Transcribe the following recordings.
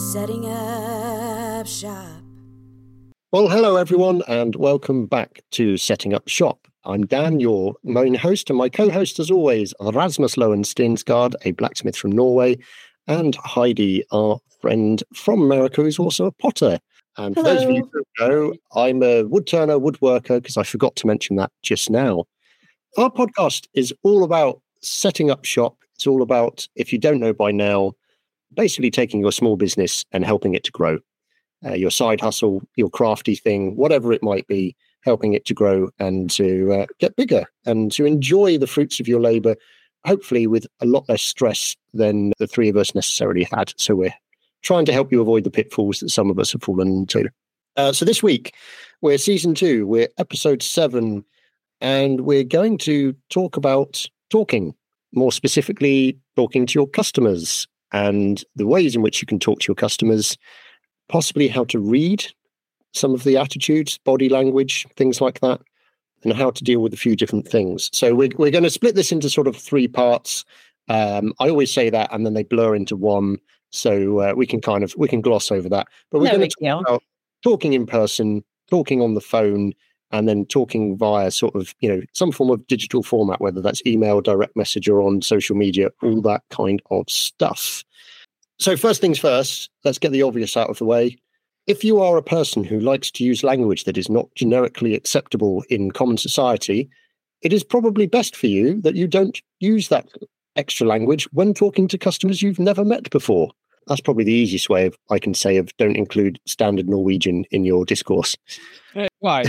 Setting up shop. Well, hello everyone, and welcome back to Setting Up Shop. I'm Dan, your main host, and my co-host, as always, Rasmus Lowen Stensgaard, a blacksmith from Norway, and Heidi, our friend from America, who's also a potter. And for those of you who don't know, I'm a woodturner, woodworker, because I forgot to mention that just now. Our podcast is all about setting up shop. It's all about, if you don't know by now, basically taking your small business and helping it to grow. Your side hustle, your crafty thing, whatever it might be, helping it to grow and to get bigger and to enjoy the fruits of your labor, hopefully with a lot less stress than the three of us necessarily had. So we're trying to help you avoid the pitfalls that some of us have fallen into. So this week, we're season 2, we're episode 7, and we're going to talk about talking, more specifically talking to your customers and the ways in which you can talk to your customers, possibly how to read some of the attitudes, body language, things like that, and how to deal with a few different things. So we're going to split this into sort of 3 parts. I always say that, and then they blur into one. So we can gloss over that. But we're going to talk about talking in person, talking on the phone, and then talking via sort of, some form of digital format, whether that's email, direct message, or on social media, all that kind of stuff. So first things first, let's get the obvious out of the way. If you are a person who likes to use language that is not generically acceptable in common society, it is probably best for you that you don't use that extra language when talking to customers you've never met before. That's probably the easiest way I can say of don't include standard Norwegian in your discourse. Why?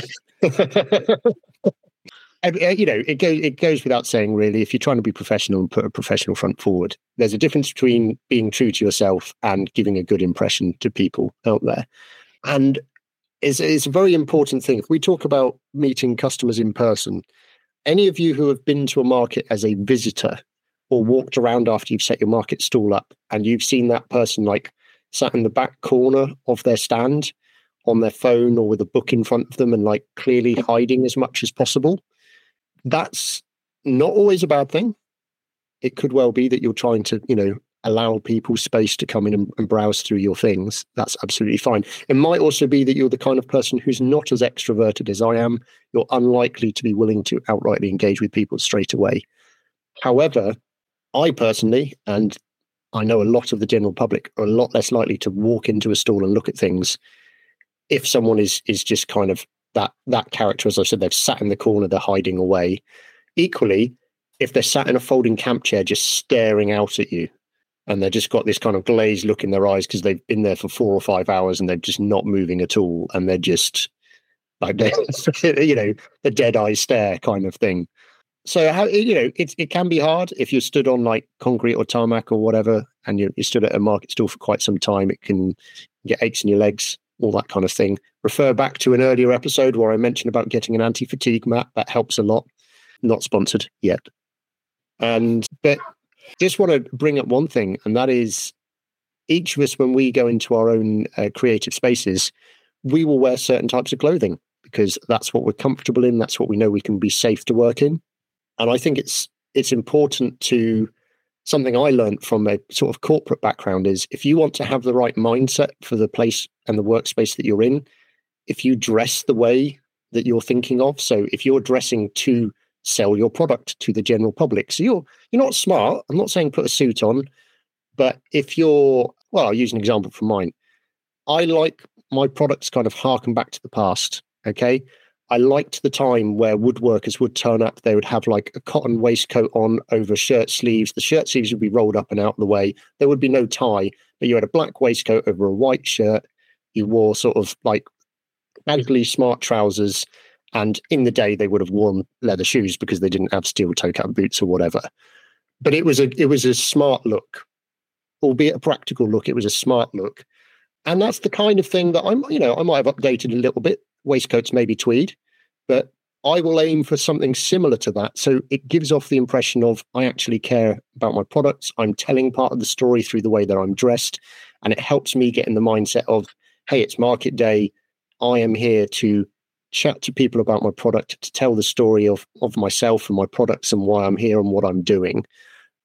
It goes without saying, really, if you're trying to be professional and put a professional front forward, there's a difference between being true to yourself and giving a good impression to people out there. And it's a very important thing. If we talk about meeting customers in person, any of you who have been to a market as a visitor or walked around after you've set your market stall up and you've seen that person like sat in the back corner of their stand on their phone or with a book in front of them and like clearly hiding as much as possible, that's not always a bad thing. It could well be that you're trying to, allow people space to come in and browse through your things. That's absolutely fine. It might also be that you're the kind of person who's not as extroverted as I am. You're unlikely to be willing to outrightly engage with people straight away. However, I personally, and I know a lot of the general public, are a lot less likely to walk into a stall and look at things if someone is just kind of that character. As I said, they've sat in the corner, they're hiding away. Equally, if they're sat in a folding camp chair just staring out at you and they've just got this kind of glazed look in their eyes because they've been there for 4 or 5 hours and they're just not moving at all and they're just like, the dead eye stare kind of thing. So how it can be hard if you're stood on like concrete or tarmac or whatever and you stood at a market stall for quite some time. It can get aches in your legs, all that kind of thing. Refer back to an earlier episode where I mentioned about getting an anti-fatigue mat. That helps a lot. Not sponsored yet. But just want to bring up one thing, and that is each of us, when we go into our own creative spaces, we will wear certain types of clothing because that's what we're comfortable in. That's what we know we can be safe to work in. And I think it's important to, something I learned from a sort of corporate background is if you want to have the right mindset for the place and the workspace that you're in, if you dress the way that you're thinking of, so if you're dressing to sell your product to the general public, so you're not smart, I'm not saying put a suit on, but if I'll use an example from mine. I like my products kind of harken back to the past, okay? I liked the time where woodworkers would turn up. They would have like a cotton waistcoat on over shirt sleeves. The shirt sleeves would be rolled up and out of the way. There would be no tie, but you had a black waistcoat over a white shirt. You wore sort of like casually smart trousers. And in the day, they would have worn leather shoes because they didn't have steel toe-cap boots or whatever. But it was a smart look, albeit a practical look. It was a smart look. And that's the kind of thing that I might have updated a little bit. Waistcoats maybe tweed, but I will aim for something similar to that. So it gives off the impression of I actually care about my products. I'm telling part of the story through the way that I'm dressed. And it helps me get in the mindset of, hey, it's market day. I am here to chat to people about my product, to tell the story of myself and my products and why I'm here and what I'm doing.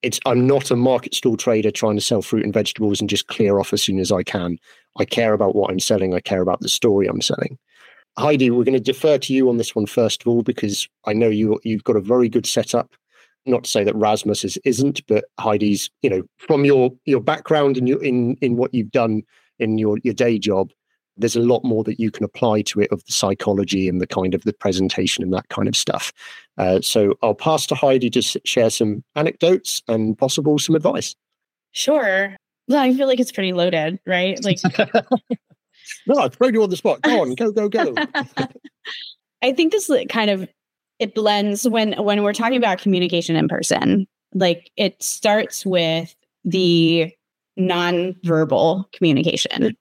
I'm not a market stall trader trying to sell fruit and vegetables and just clear off as soon as I can. I care about what I'm selling. I care about the story I'm selling. Heidi, we're going to defer to you on this one first of all, because I know you've got a very good setup. Not to say that Rasmus isn't, but Heidi's, from your background and in what you've done in your day job, there's a lot more that you can apply to it of the psychology and the kind of the presentation and that kind of stuff. So I'll pass to Heidi to share some anecdotes and possible some advice. Sure. Well, I feel like it's pretty loaded, right? Like, no, I've thrown you on the spot. Go on, go. I think this kind of, it blends when we're talking about communication in person. Like, it starts with the nonverbal communication.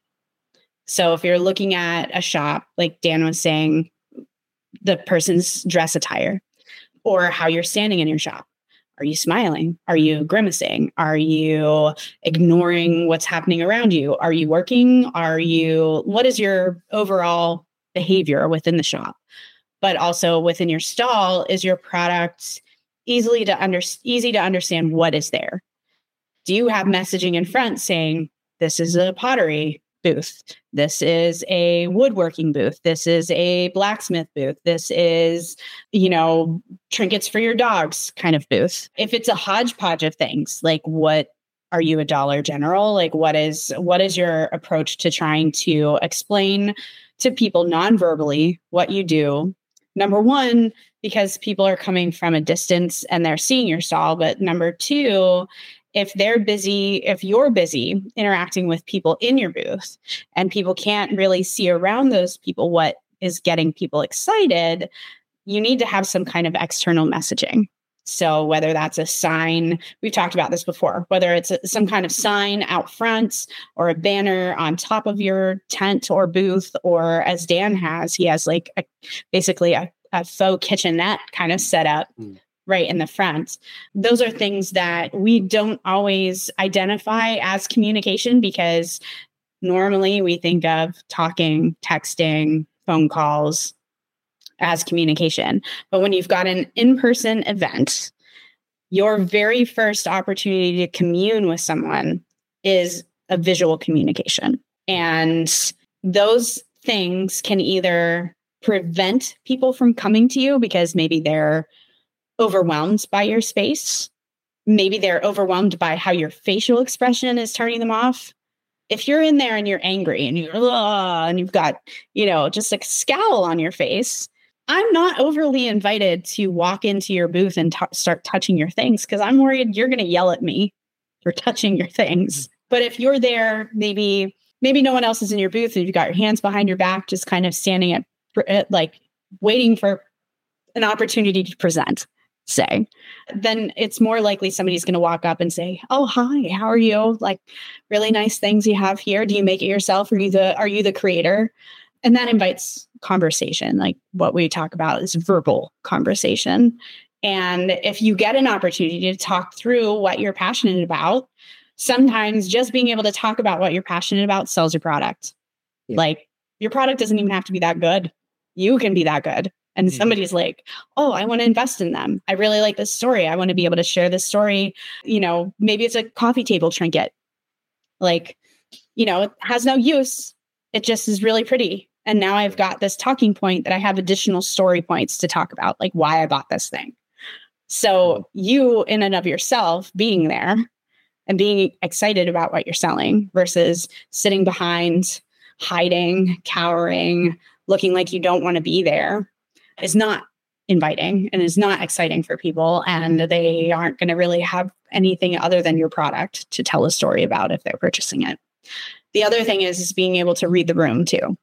So if you're looking at a shop, like Dan was saying, the person's dress attire or how you're standing in your shop. Are you smiling? Are you grimacing? Are you ignoring what's happening around you? Are you working? What is your overall behavior within the shop? But also within your stall, is your product easy to understand what is there? Do you have messaging in front saying, this is a pottery booth, this is a woodworking booth, this is a blacksmith booth, this is, trinkets for your dogs kind of booth? If it's a hodgepodge of things, like, what are you, a Dollar General? Like, what is your approach to trying to explain to people non-verbally what you do? Number one, because people are coming from a distance and they're seeing your stall. But number two, if you're busy interacting with people in your booth and people can't really see around those people what is getting people excited, you need to have some kind of external messaging. So whether that's a sign, we've talked about this before, whether it's some kind of sign out front or a banner on top of your tent or booth, or as Dan has, he has like basically a faux kitchenette kind of set up right in the front. Those are things that we don't always identify as communication, because normally we think of talking, texting, phone calls as communication. But when you've got an in-person event, your very first opportunity to commune with someone is a visual communication. And those things can either prevent people from coming to you because maybe they're overwhelmed by your space. Maybe they're overwhelmed by how your facial expression is turning them off. If you're in there and you're angry and you've got, just a scowl on your face, I'm not overly invited to walk into your booth and start touching your things, because I'm worried you're going to yell at me for touching your things. But if you're there, maybe no one else is in your booth and you've got your hands behind your back, just kind of standing at like waiting for an opportunity to present, say, then it's more likely somebody's going to walk up and say, "Oh, hi, how are you? Like, really nice things you have here. Do you make it yourself? Are you the creator?" And that invites conversation. Like, what we talk about is verbal conversation. And if you get an opportunity to talk through what you're passionate about, sometimes just being able to talk about what you're passionate about sells your product. Yeah. Like, your product doesn't even have to be that good. You can be that good. And somebody's like, "Oh, I want to invest in them. I really like this story. I want to be able to share this story." Maybe it's a coffee table trinket. Like, it has no use. It just is really pretty. And now I've got this talking point that I have additional story points to talk about, like why I bought this thing. So you, in and of yourself, being there and being excited about what you're selling versus sitting behind, hiding, cowering, looking like you don't want to be there, is not inviting and is not exciting for people. And they aren't going to really have anything other than your product to tell a story about if they're purchasing it. The other thing is being able to read the room too.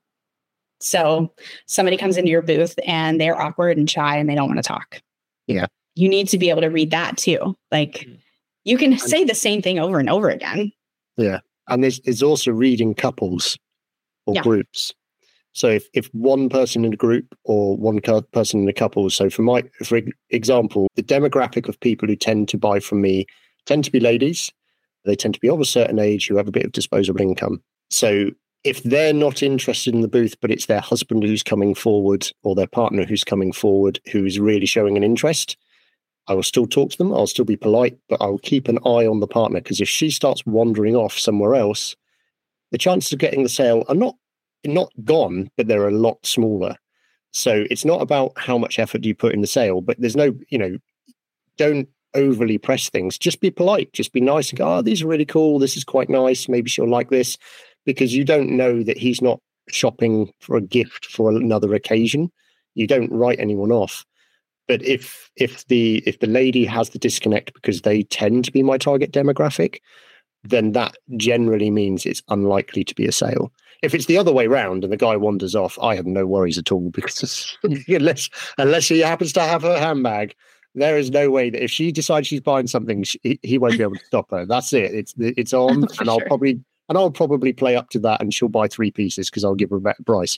So somebody comes into your booth and they're awkward and shy and they don't want to talk. Yeah. You need to be able to read that too. Like, you can say the same thing over and over again. Yeah. And there's also reading couples or groups. So if one person in a group or one person in a couple, so for example, the demographic of people who tend to buy from me tend to be ladies. They tend to be of a certain age who have a bit of disposable income. So if they're not interested in the booth, but it's their husband who's coming forward or their partner who's coming forward, who's really showing an interest, I will still talk to them. I'll still be polite, but I will keep an eye on the partner, because if she starts wandering off somewhere else, the chances of getting the sale are not gone, but they're a lot smaller. So it's not about how much effort do you put in the sale, but there's no, don't overly press things. Just be polite, just be nice and go, oh, these are really cool. This is quite nice. Maybe she'll like this, because you don't know that he's not shopping for a gift for another occasion. You don't write anyone off. But if the lady has the disconnect because they tend to be my target demographic, then that generally means it's unlikely to be a sale. If it's the other way around and the guy wanders off, I have no worries at all, because unless he happens to have her handbag, there is no way that if she decides she's buying something, he won't be able to stop her. That's it. It's on, and I'll probably play up to that, and she'll buy 3 pieces because I'll give her a better price.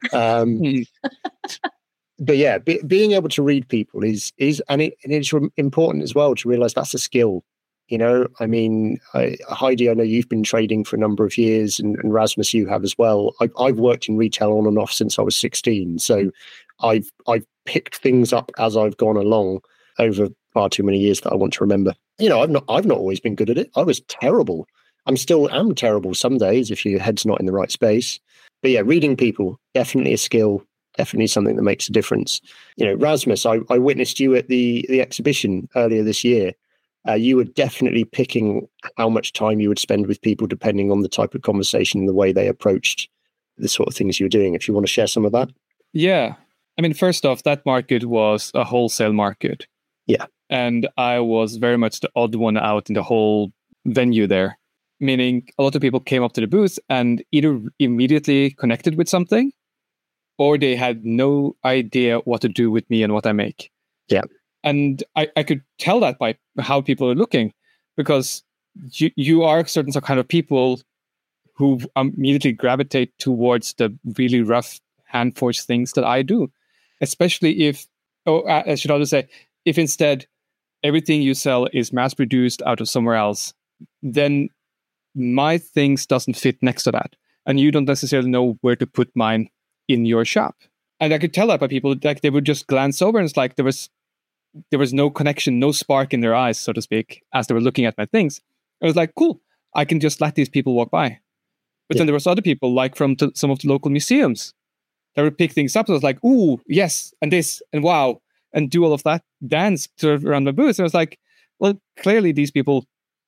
But yeah, being able to read people is it's important as well to realize that's a skill. I mean, Heidi, I know you've been trading for a number of years, and Rasmus, you have as well. I've worked in retail on and off since I was 16, so I've picked things up as I've gone along over far too many years that I want to remember. I've not always been good at it. I was terrible. I'm terrible some days if your head's not in the right space. But yeah, reading people, definitely a skill. Definitely something that makes a difference. Rasmus, I witnessed you at the exhibition earlier this year. You were definitely picking how much time you would spend with people depending on the type of conversation and the way they approached the sort of things you were doing. If you want to share some of that. Yeah. I mean, first off, that market was a wholesale market. Yeah. And I was very much the odd one out in the whole venue there, meaning a lot of people came up to the booth and either immediately connected with something, or they had no idea what to do with me and what I make. Yeah. And I could tell that by how people are looking, because you are certain kind of people who immediately gravitate towards the really rough hand-forged things that I do. Especially if, I should also say, if instead everything you sell is mass-produced out of somewhere else, then my things doesn't fit next to that. And you don't necessarily know where to put mine in your shop. And I could tell that by people, like they would just glance over, and it's like there was no connection, no spark in their eyes, so to speak, as they were looking at my things. I was like, cool, I can just let these people walk by. But then there was other people, like from some of the local museums, that would pick things up. So I was like, ooh, yes, and this, and wow, and do all of that dance around my booth. And I was like, well, clearly these people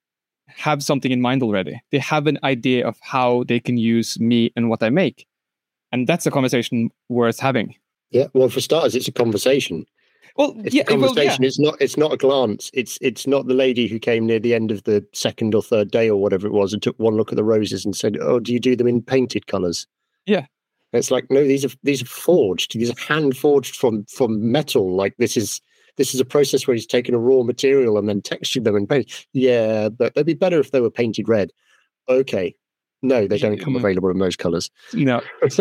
have something in mind already. They have an idea of how they can use me and what I make. And that's a conversation worth having. Yeah, well, for starters, it's a conversation. Well, it's a conversation. Yeah. It's not a glance. It's not the lady who came near the end of the second or third day or whatever it was and took one look at the roses and said, "Oh, do you do them in painted colours?" Yeah, it's like, no, these are forged. These are hand forged from metal. Like this is a process where he's taken a raw material and then textured them and painted. Yeah, but they'd be better if they were painted red. Okay. No, they don't come available in those colors. No.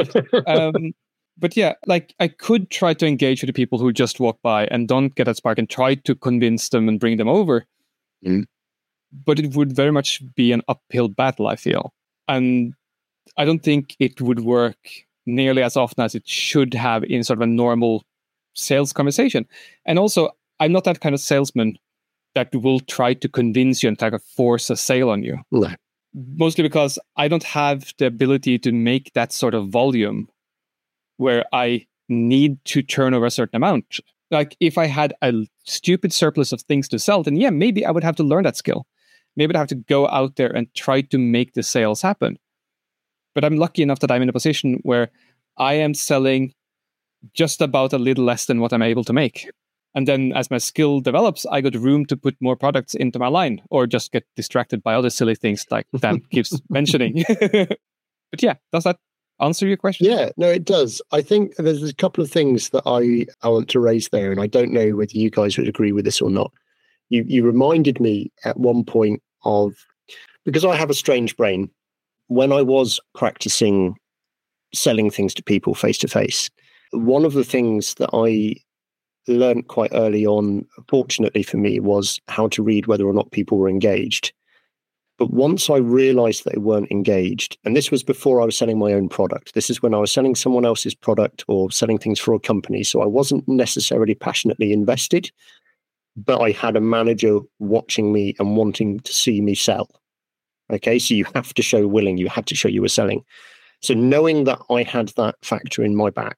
But yeah, like I could try to engage with the people who just walk by and don't get that spark and try to convince them and bring them over. Mm. But it would very much be an uphill battle, I feel. And I don't think it would work nearly as often as it should have in sort of a normal sales conversation. And also, I'm not that kind of salesman that will try to convince you and try to force a sale on you. No. Mostly because I don't have the ability to make that sort of volume where I need to turn over a certain amount. Like if I had a stupid surplus of things to sell, then yeah, maybe I would have to learn that skill. Maybe I'd have to go out there and try to make the sales happen. But I'm lucky enough that I'm in a position where I am selling just about a little less than what I'm able to make. And then as my skill develops, I got room to put more products into my line or just get distracted by other silly things like Dan keeps mentioning. But yeah, does that answer your question? Yeah, no, it does. I think there's a couple of things that I want to raise there, and I don't know whether you guys would agree with this or not. You reminded me at one point of, because I have a strange brain, when I was practicing selling things to people face to face, one of the things that I learned quite early on, fortunately for me, was how to read whether or not people were engaged. But once I realized that they weren't engaged, and this was before I was selling my own product, this is when I was selling someone else's product or selling things for a company, so I wasn't necessarily passionately invested. but I had a manager watching me and wanting to see me sell. Okay, so you have to show willing, you had to show you were selling. So knowing that I had that factor in my back,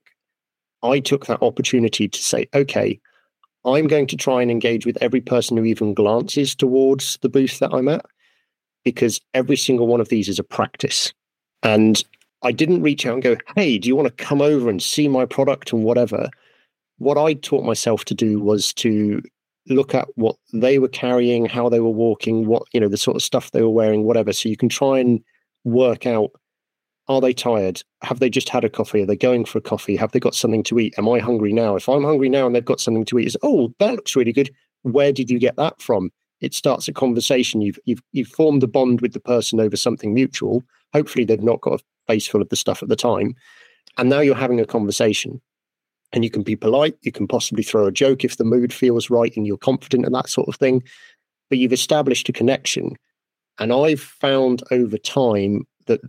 I took that opportunity to say, okay, I'm going to try and engage with every person who even glances towards the booth that I'm at, because every single one of these is a practice. And I didn't reach out and go, hey, do you want to come over and see my product and whatever? What I taught myself to do was to look at what they were carrying, how they were walking, what, the sort of stuff they were wearing, whatever. So you can try and work out, are they tired? Have they just had a coffee? Are they going for a coffee? Have they got something to eat? Am I hungry now? If I'm hungry now and they've got something to eat, it's, oh, that looks really good. Where did you get that from? It starts a conversation. You've formed a bond with the person over something mutual. Hopefully they've not got a face full of the stuff at the time. And now you're having a conversation. And you can be polite. You can possibly throw a joke if the mood feels right and you're confident and that sort of thing. But you've established a connection. And I've found over time that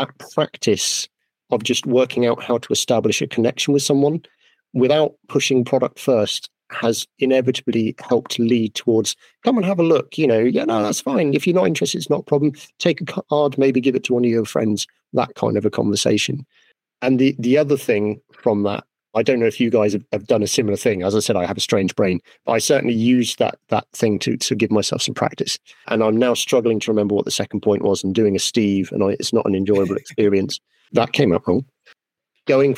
practice of just working out how to establish a connection with someone without pushing product first has inevitably helped lead towards, come and have a look, no, that's fine. If you're not interested, it's not a problem. Take a card, maybe give it to one of your friends, that kind of a conversation. And the other thing from that, I don't know if you guys have done a similar thing. As I said, I have a strange brain, but I certainly used that thing to give myself some practice. And I'm now struggling to remember what the second point was, and doing a Steve, and it's not an enjoyable experience. That came out wrong. Going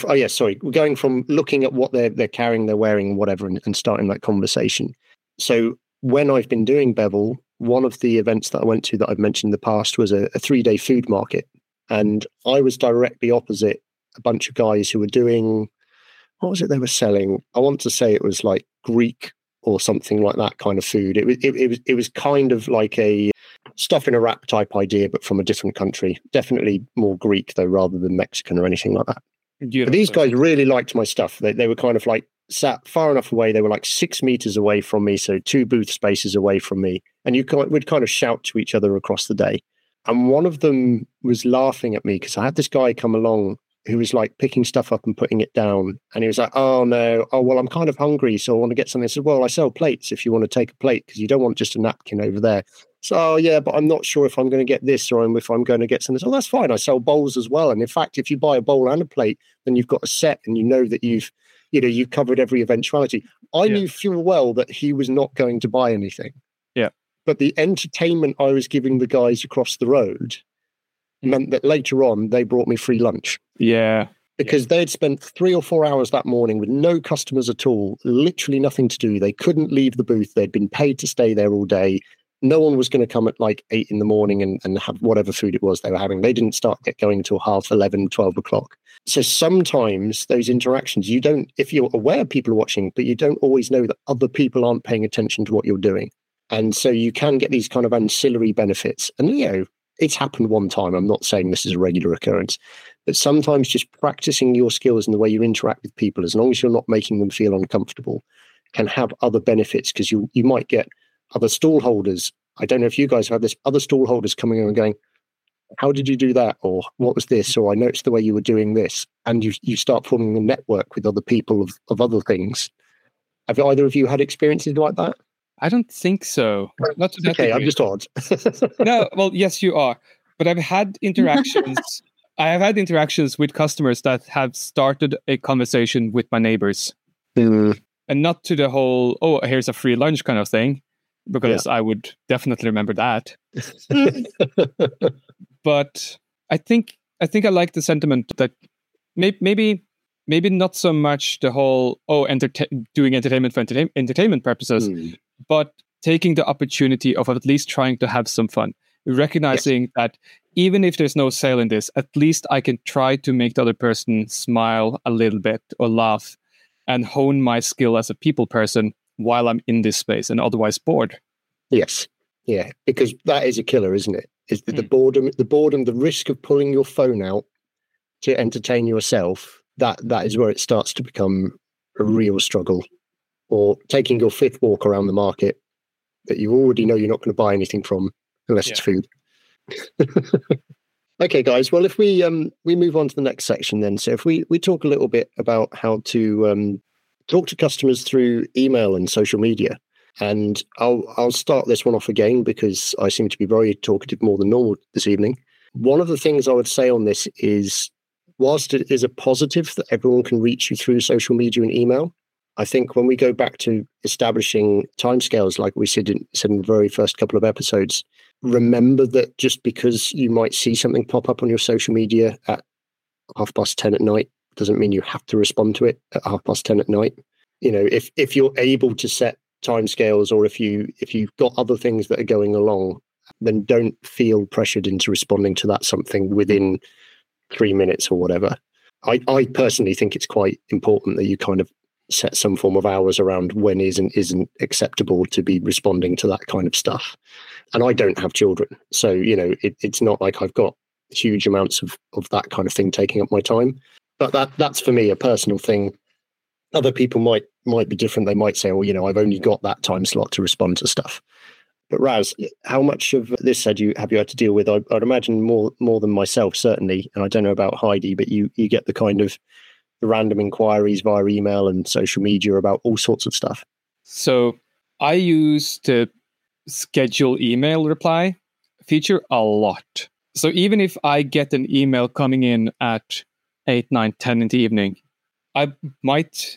from looking at what they're carrying, they're wearing, whatever, and starting that conversation. So when I've been doing Bevel, one of the events that I went to that I've mentioned in the past was a 3-day food market. And I was directly opposite a bunch of guys who were doing, what was it they were selling? I want to say it was like Greek or something like that kind of food. It was kind of like a stuff in a wrap type idea, but from a different country. Definitely more Greek though, rather than Mexican or anything like that. But these guys really liked my stuff. They were kind of like sat far enough away. They were like 6 meters away from me, so 2 booth spaces away from me. And would kind of shout to each other across the day. And one of them was laughing at me because I had this guy come along who was like picking stuff up and putting it down. And he was like, oh no, well, I'm kind of hungry, so I want to get something. I said, well, I sell plates if you want to take a plate, because you don't want just a napkin over there. So, yeah, but I'm not sure if I'm going to get this or if I'm going to get something. So that's fine. I sell bowls as well. And in fact, if you buy a bowl and a plate, then you've got a set and you know that you've covered every eventuality. I knew full well that he was not going to buy anything. Yeah. But the entertainment I was giving the guys across the road meant that later on they brought me free lunch. Yeah. Because they'd spent 3 or 4 hours that morning with no customers at all, literally nothing to do. They couldn't leave the booth. They'd been paid to stay there all day. No one was going to come at like 8 in the morning and have whatever food it was they were having. They didn't start going until 11:30, 12 o'clock. So sometimes those interactions, if you're aware people are watching, but you don't always know that other people aren't paying attention to what you're doing. And so you can get these kind of ancillary benefits. And, it's happened one time. I'm not saying this is a regular occurrence, but sometimes just practicing your skills and the way you interact with people, as long as you're not making them feel uncomfortable, can have other benefits, because you might get other stall holders. I don't know if you guys have this, other stall holders coming in and going, how did you do that? Or what was this? Or I noticed the way you were doing this. And you start forming a network with other people of other things. Have either of you had experiences like that? I don't think so. Not to that okay, degree. I'm just odd. No, well, yes, you are. But I've had interactions. I have had interactions with customers that have started a conversation with my neighbors. Mm. And not to the whole, here's a free lunch kind of thing, because I would definitely remember that. But I think I like the sentiment that maybe not so much the whole doing entertainment for entertainment purposes, but taking the opportunity of at least trying to have some fun, recognizing that even if there's no sale in this, at least I can try to make the other person smile a little bit or laugh, and hone my skill as a people person while I'm in this space and otherwise bored. Yes. Yeah. Because that is a killer, isn't it? Is the boredom, the risk of pulling your phone out to entertain yourself, that is where it starts to become a real struggle. Or taking your 5th walk around the market that you already know you're not going to buy anything from unless it's food. Okay, guys. Well, if we move on to the next section then. So if we talk a little bit about how to talk to customers through email and social media. And I'll start this one off again because I seem to be very talkative more than normal this evening. One of the things I would say on this is, whilst it is a positive that everyone can reach you through social media and email, I think when we go back to establishing timescales, like we said in the very first couple of episodes, remember that just because you might see something pop up on your social media at 10:30 at night doesn't mean you have to respond to it at 10:30 at night. You know, if you're able to set timescales, or if you've got other things that are going along, then don't feel pressured into responding to that something within 3 minutes or whatever. I personally think it's quite important that you kind of set some form of hours around when is and isn't acceptable to be responding to that kind of stuff. And I don't have children, so you know it's not like I've got huge amounts of that kind of thing taking up my time. But that's for me a personal thing. Other people might be different. They might say, well, you know, I've only got that time slot to respond to stuff. But Raz, how much of this have you had to deal with? I'd imagine more than myself, certainly. And I don't know about Heidi, but you get the kind of the random inquiries via email and social media about all sorts of stuff. So I use the schedule email reply feature a lot. So even if I get an email coming in at 8, 9, 10 in the evening, I might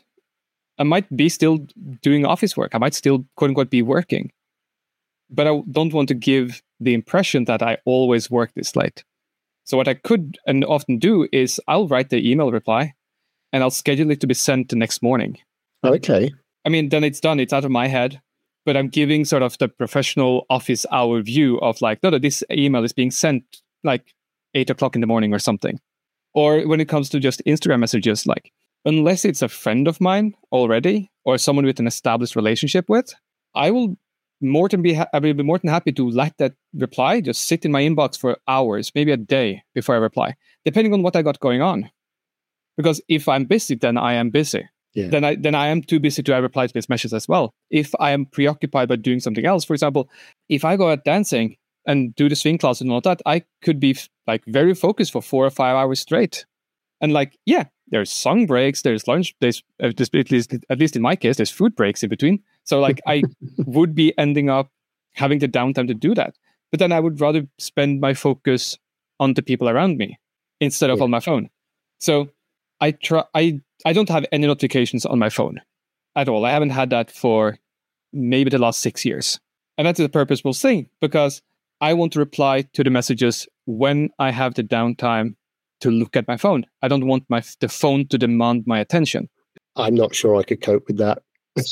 be still doing office work. I might still, quote unquote, be working. But I don't want to give the impression that I always work this late. So what I could and often do is I'll write the email reply and I'll schedule it to be sent the next morning. Okay. I mean, then it's done. It's out of my head. But I'm giving sort of the professional office hour view of like, no, this email is being sent like 8 o'clock in the morning or something. Or when it comes to just Instagram messages, like, unless it's a friend of mine already or someone with an established relationship with, I will be more than happy to let that reply just sit in my inbox for hours, maybe a day before I reply, depending on what I got going on. Because if I'm busy, then I am busy. Yeah. Then I am too busy to reply to this message as well. If I am preoccupied by doing something else, for example, if I go out dancing and do the swing classes and all that, I could be like very focused for 4 or 5 hours straight. And like, yeah, there's song breaks, there's lunch, there's at least in my case, there's food breaks in between. So like I would be ending up having the downtime to do that. But then I would rather spend my focus on the people around me instead of on my phone. So I don't have any notifications on my phone at all. I haven't had that for maybe the last 6 years. And that's a purposeful thing because I want to reply to the messages when I have the downtime to look at my phone. I don't want the phone to demand my attention. I'm not sure I could cope with that.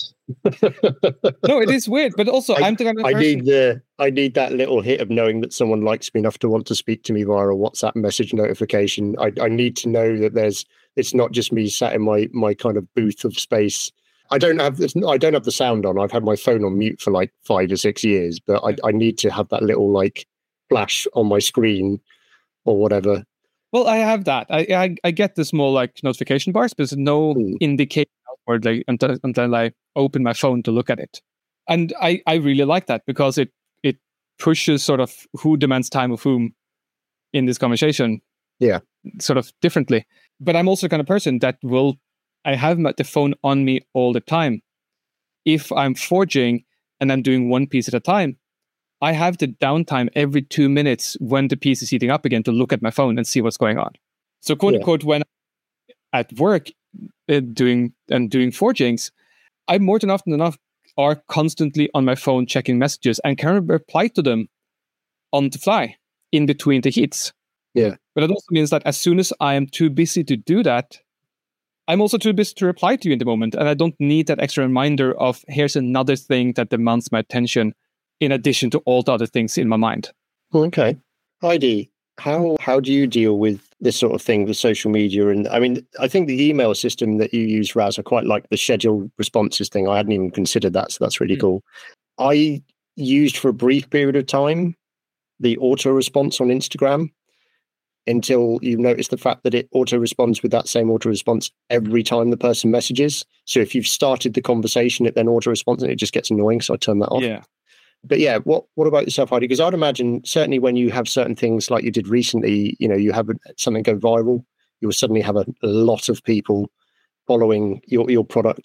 No, it is weird, but also I'm the kind of person... I need that little hit of knowing that someone likes me enough to want to speak to me via a WhatsApp message notification. I need to know that it's not just me sat in my kind of booth of space. I don't have the sound on. I've had my phone on mute for like 5 or 6 years, but I need to have that little like flash on my screen or whatever. Well, I have that. I get the small like notification bars, but there's no indication outwardly until I open my phone to look at it. And I really like that because it pushes sort of who demands time of whom in this conversation. Yeah. Sort of differently. But I'm also the kind of person that I have the phone on me all the time. If I'm forging and I'm doing one piece at a time, I have the downtime every 2 minutes when the piece is heating up again to look at my phone and see what's going on. So quote unquote, when I'm at work doing forgings, I more than often enough are constantly on my phone checking messages and can reply to them on the fly in between the heats. Yeah. But it also means that as soon as I am too busy to do that, I'm also too busy to reply to you in the moment. And I don't need that extra reminder of here's another thing that demands my attention in addition to all the other things in my mind. Okay. Heidi, how do you deal with this sort of thing with social media? And I mean, I think the email system that you use, Raz, I quite like the scheduled responses thing. I hadn't even considered that, so that's really cool. I used for a brief period of time the auto response on Instagram until you notice the fact that it auto responds with that same auto response every time the person messages. So if you've started the conversation, it then auto responds and it just gets annoying. So I turn that off. Yeah. But yeah, what about yourself, Heidi? Because I'd imagine certainly when you have certain things like you did recently, you know, you have something go viral, you will suddenly have a lot of people following your product.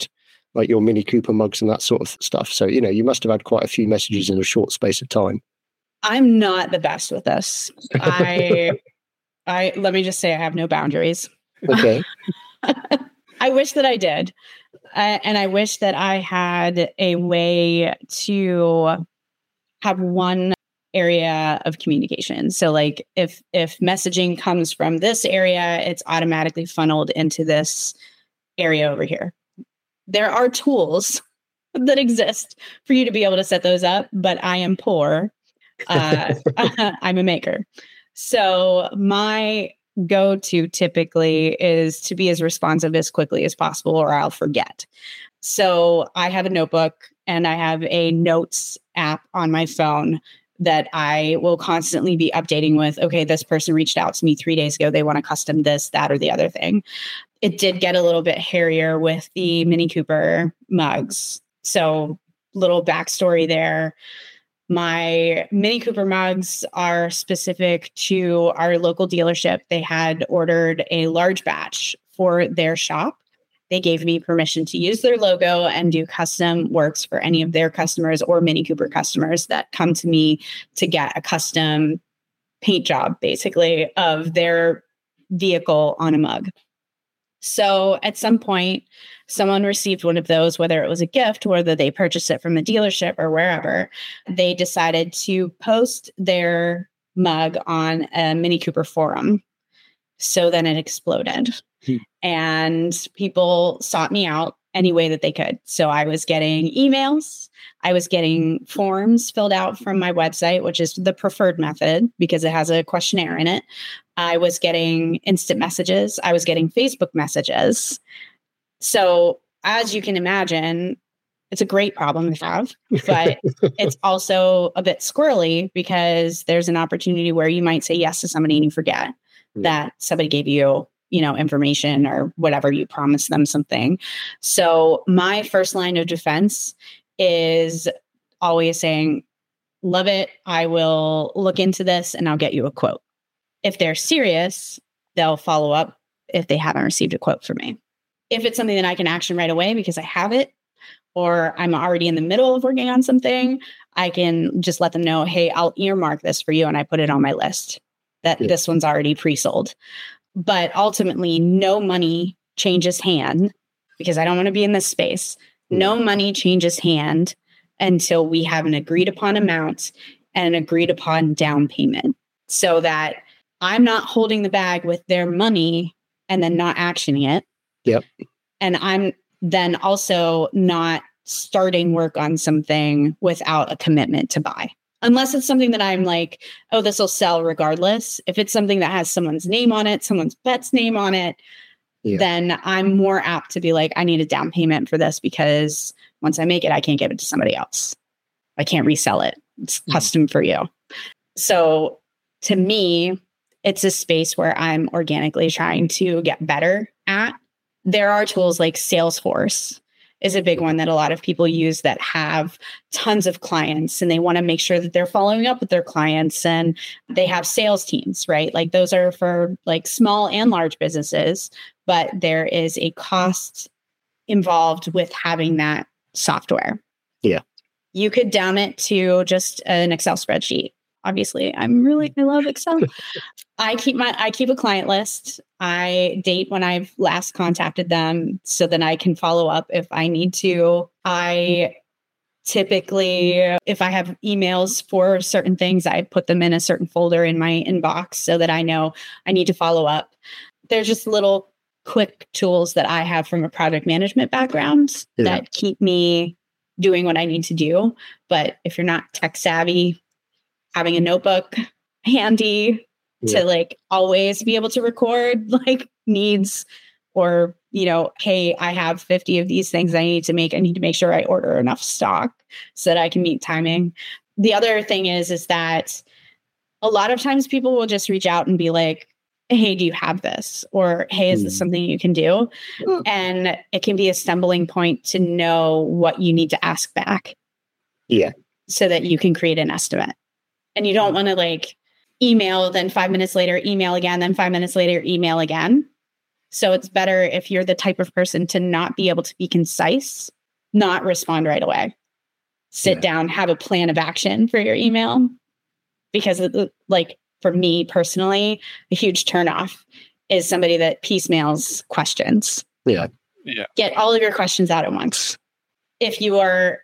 like your Mini Cooper mugs and that sort of stuff. So, you must have had quite a few messages in a short space of time. I'm not the best with this. I let me just say I have no boundaries. Okay. I wish that I did. And I wish that I had a way to have one area of communication. So like if messaging comes from this area, it's automatically funneled into this area over here. There are tools that exist for you to be able to set those up, but I am poor. I'm a maker. So my go-to typically is to be as responsive as quickly as possible or I'll forget. So I have a notebook and I have a notes app on my phone that I will constantly be updating with, okay, this person reached out to me 3 days ago. They want to custom this, that, or the other thing. It did get a little bit hairier with the Mini Cooper mugs. So little backstory there. My Mini Cooper mugs are specific to our local dealership. They had ordered a large batch for their shop. They gave me permission to use their logo and do custom works for any of their customers or Mini Cooper customers that come to me to get a custom paint job, basically, of their vehicle on a mug. So at some point, someone received one of those, whether it was a gift, whether they purchased it from the dealership or wherever. They decided to post their mug on a Mini Cooper forum. So then it exploded. And people sought me out any way that they could. So I was getting emails. I was getting forms filled out from my website, which is the preferred method because it has a questionnaire in it. I was getting instant messages. I was getting Facebook messages. So as you can imagine, it's a great problem to have, but it's also a bit squirrely because there's an opportunity where you might say yes to somebody and you forget that somebody gave you, information or whatever, you promised them something. So my first line of defense is always saying, love it. I will look into this and I'll get you a quote. If they're serious, they'll follow up if they haven't received a quote from me. If it's something that I can action right away because I have it, or I'm already in the middle of working on something, I can just let them know, hey, I'll earmark this for you. And I put it on my list that this one's already pre-sold. But ultimately, no money changes hand because I don't want to be in this space. No money changes hand until we have an agreed upon amount and an agreed upon down payment so that I'm not holding the bag with their money and then not actioning it. Yep. And I'm then also not starting work on something without a commitment to buy. Unless it's something that I'm like, oh, this will sell regardless. If it's something that has someone's name on it, someone's pet's name on it, then I'm more apt to be like, I need a down payment for this because once I make it, I can't give it to somebody else. I can't resell it. It's custom for you. So to me, it's a space where I'm organically trying to get better at. There are tools like Salesforce is a big one that a lot of people use that have tons of clients and they want to make sure that they're following up with their clients and they have sales teams, right? Like those are for like small and large businesses, but there is a cost involved with having that software. Yeah. You could down it to just an Excel spreadsheet. Obviously, I love Excel. I keep a client list. I date when I've last contacted them so that I can follow up if I need to. I typically, if I have emails for certain things, I put them in a certain folder in my inbox so that I know I need to follow up. There's just little quick tools that I have from a project management background that keep me doing what I need to do. But if you're not tech savvy, having a notebook handy to like always be able to record like needs or, hey, I have 50 of these things I need to make. I need to make sure I order enough stock so that I can meet timing. The other thing is that a lot of times people will just reach out and be like, hey, do you have this? Or, hey, is this something you can do? And it can be a stumbling point to know what you need to ask back. Yeah. So that you can create an estimate. And you don't want to like email, then 5 minutes later, email again, then 5 minutes later, email again. So it's better if you're the type of person to not be able to be concise not respond right away. Sit down, have a plan of action for your email. Because like for me personally, a huge turnoff is somebody that piecemeals questions. Yeah. Get all of your questions out at once. If you're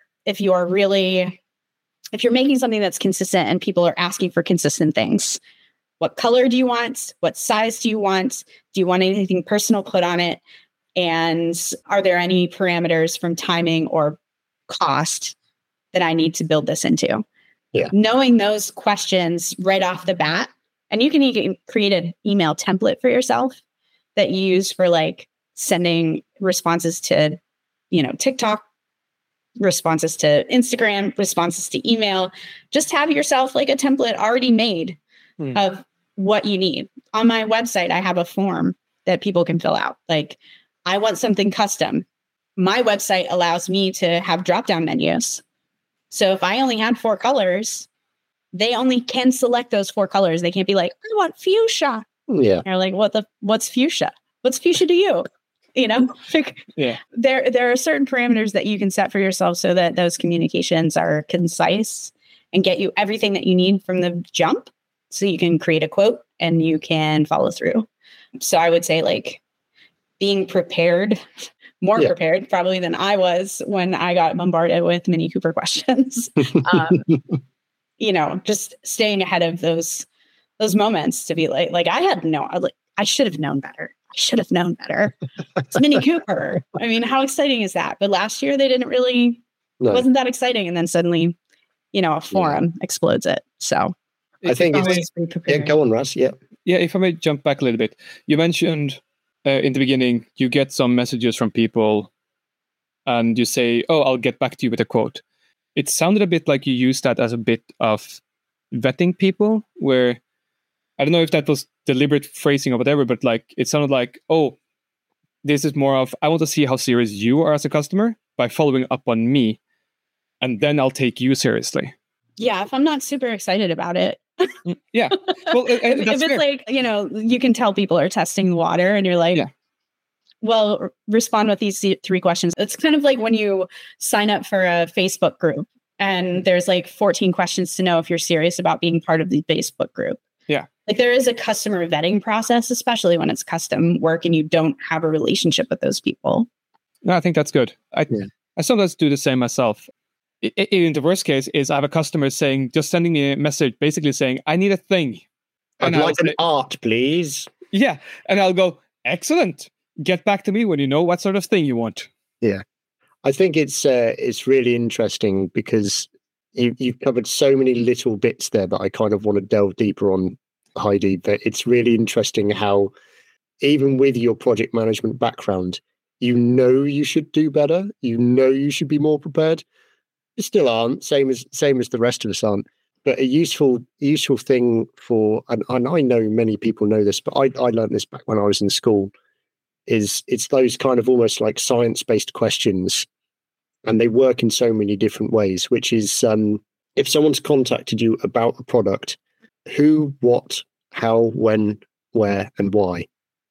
making something that's consistent and people are asking for consistent things, what color do you want? What size do you want? Do you want anything personal put on it? And are there any parameters from timing or cost that I need to build this into? Yeah. Knowing those questions right off the bat, and you can create an email template for yourself that you use for like sending responses to, TikTok, responses to Instagram, responses to email. Just have yourself like a template already made of what you need. On my website, I have a form that people can fill out. Like, I want something custom. My website allows me to have drop-down menus. So if I only had 4 colors, they only can select those 4 colors. They can't be like, I want fuchsia. Yeah. They're like, what's fuchsia? What's fuchsia to you? Yeah. There are certain parameters that you can set for yourself so that those communications are concise and get you everything that you need from the jump. So you can create a quote and you can follow through. So I would say like being prepared, more prepared probably than I was when I got bombarded with Mini Cooper questions. Just staying ahead of those moments to be like I should have known better. It's Mini Cooper. I mean, how exciting is that? But last year they didn't really, it wasn't that exciting. And then suddenly, a forum explodes it. So I think go on, Russ. Yeah. Yeah. If I may jump back a little bit, you mentioned in the beginning, you get some messages from people and you say, oh, I'll get back to you with a quote. It sounded a bit like you used that as a bit of vetting people, where I don't know if that was deliberate phrasing or whatever, but like it sounded like, oh, this is more of, I want to see how serious you are as a customer by following up on me, and then I'll take you seriously. Yeah, if I'm not super excited about it. Yeah. Well, if it's fair. Like, you can tell people are testing the water and you're like, well, respond with these 3 questions. It's kind of like when you sign up for a Facebook group and there's like 14 questions to know if you're serious about being part of the Facebook group. Yeah. Like there is a customer vetting process, especially when it's custom work and you don't have a relationship with those people. No, I think that's good. I sometimes do the same myself. In the worst case is I have a customer sending me a message, basically saying, I need a thing. I'd like an art, please. Yeah. And I'll go, excellent. Get back to me when you know what sort of thing you want. Yeah. I think it's really interesting because you've covered so many little bits there that I kind of want to delve deeper on, Heidi. But it's really interesting how even with your project management background, you should do better. You should be more prepared. You still aren't, same as the rest of us aren't. But a useful thing for, and I know many people know this, but I learned this back when I was in school, is it's those kind of almost like science-based questions, and they work in so many different ways, which is if someone's contacted you about a product, who, what, how, when, where, and why.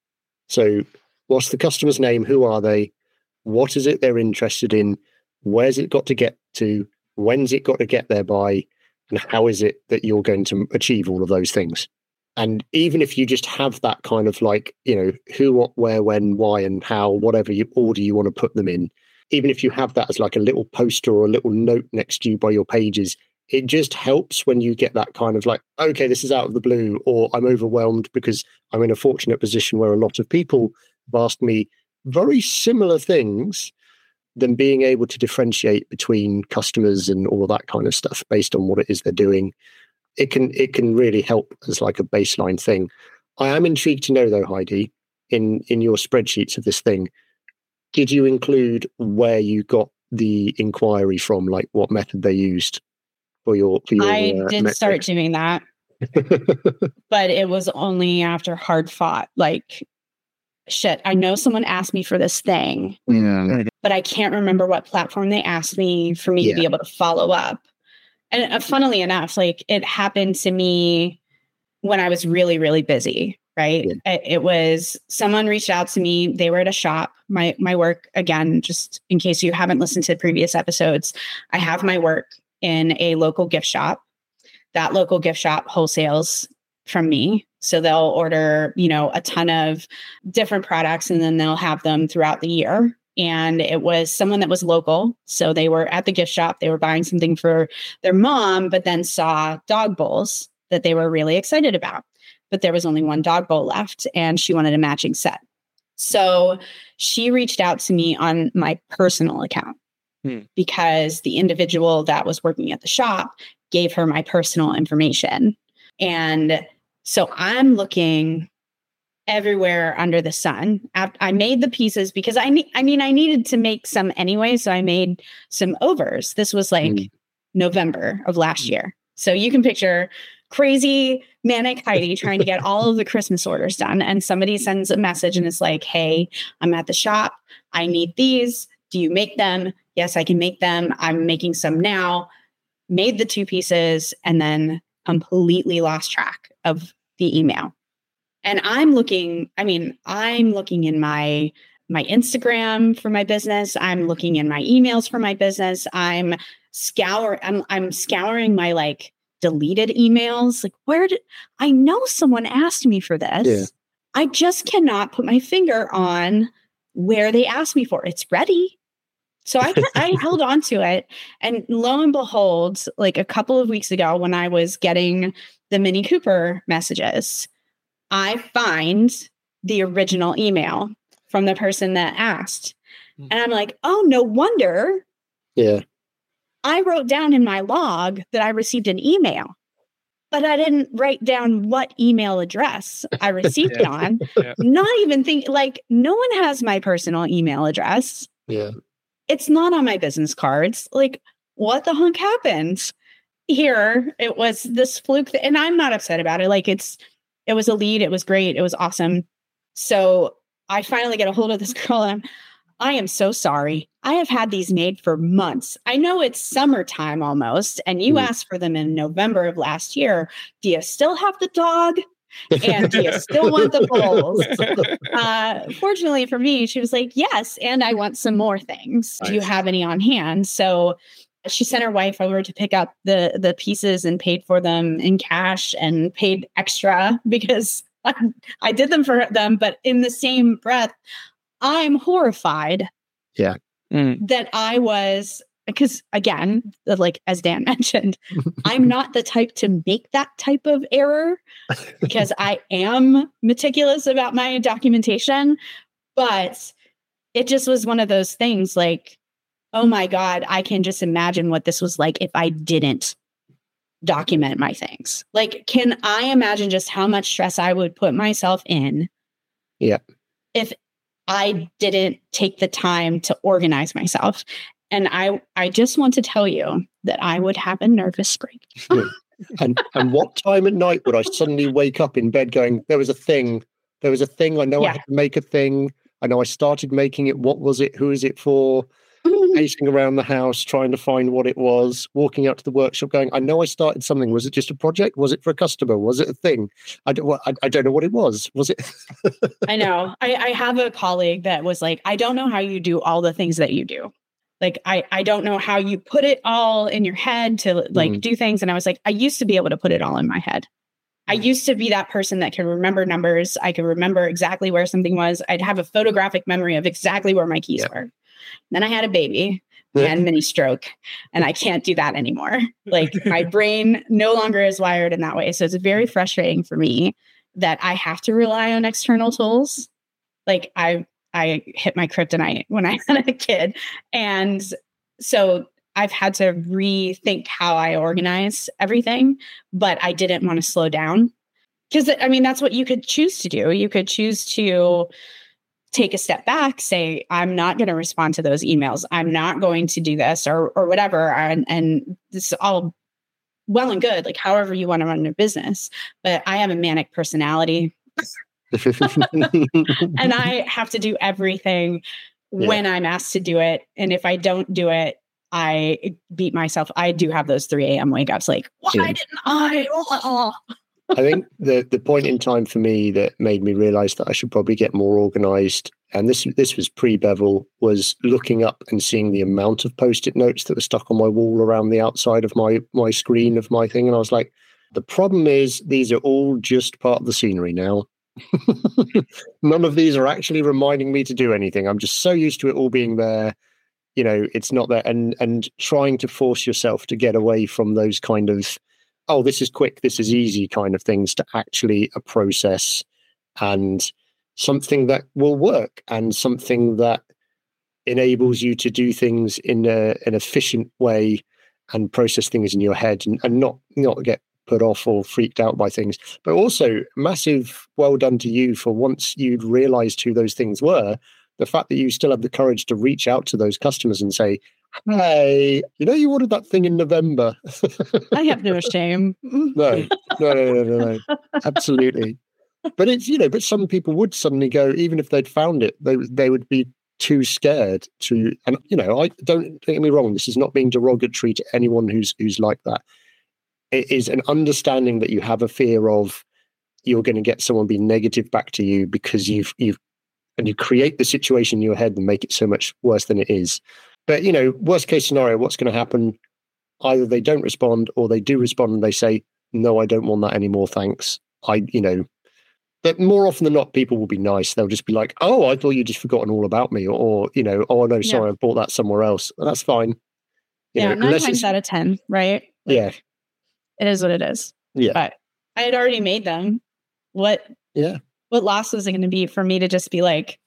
So what's the customer's name? Who are they? What is it they're interested in? Where's it got to get to? When's it got to get there by? And how is it that you're going to achieve all of those things? And even if you just have that kind of like, who, what, where, when, why, and how, whatever order you want to put them in, even if you have that as like a little poster or a little note next to you by your pages, it just helps when you get that kind of like, okay, this is out of the blue, or I'm overwhelmed because I'm in a fortunate position where a lot of people have asked me very similar things, than being able to differentiate between customers and all of that kind of stuff based on what it is they're doing. It can really help as like a baseline thing. I am intrigued to know though, Heidi, in your spreadsheets of this thing, did you include where you got the inquiry from, like what method they used for your I did start doing that. But it was only after hard fought, like, shit, I know someone asked me for this thing, but I can't remember what platform they asked me for me to be able to follow up. And funnily enough, like it happened to me when I was really, really busy. right? It was someone reached out to me. They were at a shop. My work, again, just in case you haven't listened to previous episodes, I have my work in a local gift shop. That local gift shop wholesales from me. So they'll order, a ton of different products and then they'll have them throughout the year. And it was someone that was local. So they were at the gift shop. They were buying something for their mom, but then saw dog bowls that they were really excited about. But there was only one dog bowl left and she wanted a matching set. So she reached out to me on my personal account because the individual that was working at the shop gave her my personal information. And so I'm looking everywhere under the sun. I made the pieces because I needed to make some anyway. So I made some overs. This was like November of last year. So you can picture crazy manic Heidi trying to get all of the Christmas orders done. And somebody sends a message and it's like, hey, I'm at the shop. I need these. Do you make them? Yes, I can make them. I'm making some now. Made the 2 pieces and then completely lost track of the email. And I'm looking in my Instagram for my business. I'm looking in my emails for my business. I'm scouring my like deleted emails. Like, I know someone asked me for this. Yeah. I just cannot put my finger on where they asked me for. It's ready. So I held on to it. And lo and behold, like a couple of weeks ago when I was getting the Mini Cooper messages, I find the original email from the person that asked. And I'm like, oh, no wonder. Yeah. I wrote down in my log that I received an email, but I didn't write down what email address I received it on. Not even think like no one has my personal email address. Yeah. It's not on my business cards. Like, what the heck happened here? It was this fluke, and I'm not upset about it. Like, it was a lead. It was great. It was awesome. So I finally get a hold of this girl, and I am so sorry. I have had these made for months. I know it's summertime almost, and you asked for them in November of last year. Do you still have the dog? And do you still want the bowls? Fortunately for me, she was like, yes. And I want some more things. Nice. Do you have any on hand? So she sent her wife over to pick up the pieces and paid for them in cash and paid extra because I did them for them. But in the same breath, I'm horrified. Yeah. That I was, because again, like as Dan mentioned, I'm not the type to make that type of error because I am meticulous about my documentation. But it just was one of those things like, oh my God, I can just imagine what this was like if I didn't document my things. Like, can I imagine just how much stress I would put myself in? Yeah. If I didn't take the time to organize myself. And I just want to tell you that I would have a nervous breakdown. And what time at night would I suddenly wake up in bed going, there was a thing. I know I had to make a thing. I know I started making it. What was it? Who is it for? Pacing around the house, trying to find what it was, walking out to the workshop going, I know I started something. Was it just a project? Was it for a customer? Was it a thing? I don't know what it was. Was it? I know. I have a colleague that was like, I don't know how you do all the things that you do. Like, I don't know how you put it all in your head to like do things. And I was like, I used to be able to put it all in my head. I used to be that person that could remember numbers. I could remember exactly where something was. I'd have a photographic memory of exactly where my keys were. Then I had a baby and mini stroke, and I can't do that anymore. Like, my brain no longer is wired in that way. So it's very frustrating for me that I have to rely on external tools. Like, I hit my kryptonite when I had a kid. And so I've had to rethink how I organize everything, but I didn't want to slow down. Because, I mean, that's what you could choose to do. You could choose to take a step back, say, I'm not going to respond to those emails. I'm not going to do this or whatever. And this is all well and good, like however you want to run your business. But I have a manic personality. And I have to do everything when I'm asked to do it. And if I don't do it, I beat myself. I do have those 3 a.m. wake ups like, why didn't I? I think the point in time for me that made me realize that I should probably get more organized, and this was pre-Bevel, was looking up and seeing the amount of post-it notes that were stuck on my wall around the outside of my screen of my thing. And I was like, the problem is these are all just part of the scenery now. None of these are actually reminding me to do anything. I'm just so used to it all being there. It's not there. And trying to force yourself to get away from those kind of, oh, this is quick, this is easy kind of things, to actually a process and something that will work and something that enables you to do things in an efficient way and process things in your head and not get put off or freaked out by things. But also massive well done to you for, once you'd realized who those things were, the fact that you still have the courage to reach out to those customers and say, hey, you ordered that thing in November. I have no shame. No. Absolutely. But it's, but some people would suddenly go, even if they'd found it, they would be too scared to, and I don't get me wrong, this is not being derogatory to anyone who's like that. It is an understanding that you have a fear of you're going to get someone being negative back to you because you create the situation in your head and make it so much worse than it is. But worst case scenario, what's going to happen? Either they don't respond or they do respond and they say, no, I don't want that anymore, thanks. But more often than not, people will be nice. They'll just be like, oh, I thought you just forgotten all about me, or oh no, sorry, I bought that somewhere else. Well, that's fine. 9 times out of 10, right? Yeah. It is what it is. Yeah. But I had already made them. What loss was it going to be for me to just be like,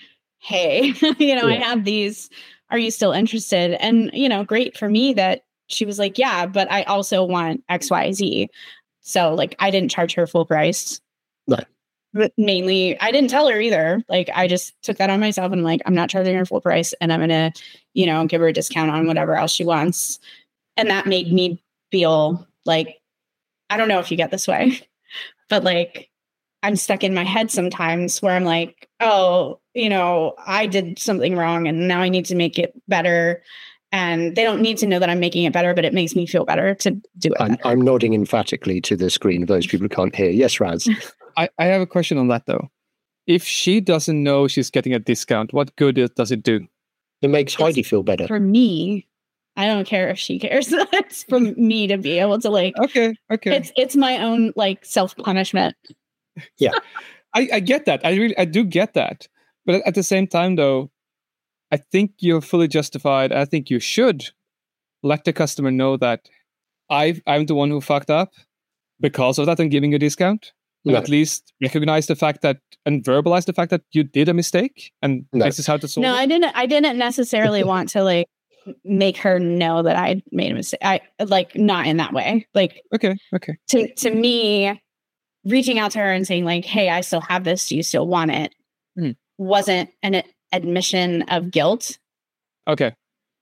hey, I have these. Are you still interested? And, great for me that she was like, yeah, but I also want X, Y, Z. So like, I didn't charge her full price. No. But mainly, I didn't tell her either. Like, I just took that on myself and like, I'm not charging her full price and I'm going to, give her a discount on whatever else she wants. And that made me feel like, I don't know if you get this way, but like, I'm stuck in my head sometimes where I'm like, oh, I did something wrong and now I need to make it better. And they don't need to know that I'm making it better, but it makes me feel better to do it. I'm nodding emphatically to the screen of those people who can't hear. Yes, Raz. I have a question on that, though. If she doesn't know she's getting a discount, what good does it do? It makes Heidi feel better. For me, I don't care if she cares. It's for me to be able to like, okay. It's my own like self-punishment. Yeah. I get that. I do get that. But at the same time, though, I think you're fully justified. I think you should let the customer know that I'm the one who fucked up because of that and giving a discount. And at least recognize the fact that and verbalize the fact that you did a mistake and this is how to solve it. I didn't necessarily want to like make her know that I made a mistake. I like not in that way. Like okay. To me, reaching out to her and saying like, hey, I still have this. Do you still want it? Wasn't an admission of guilt. Okay.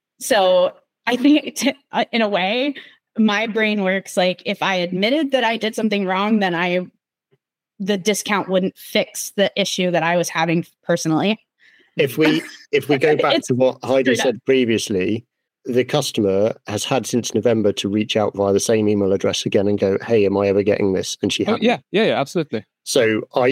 So I think in a way, my brain works like if I admitted that I did something wrong, then the discount wouldn't fix the issue that I was having personally. If we go back to what Heidi said previously, the customer has had since November to reach out via the same email address again and go, hey, am I ever getting this? And she hadn't. Yeah, absolutely. So I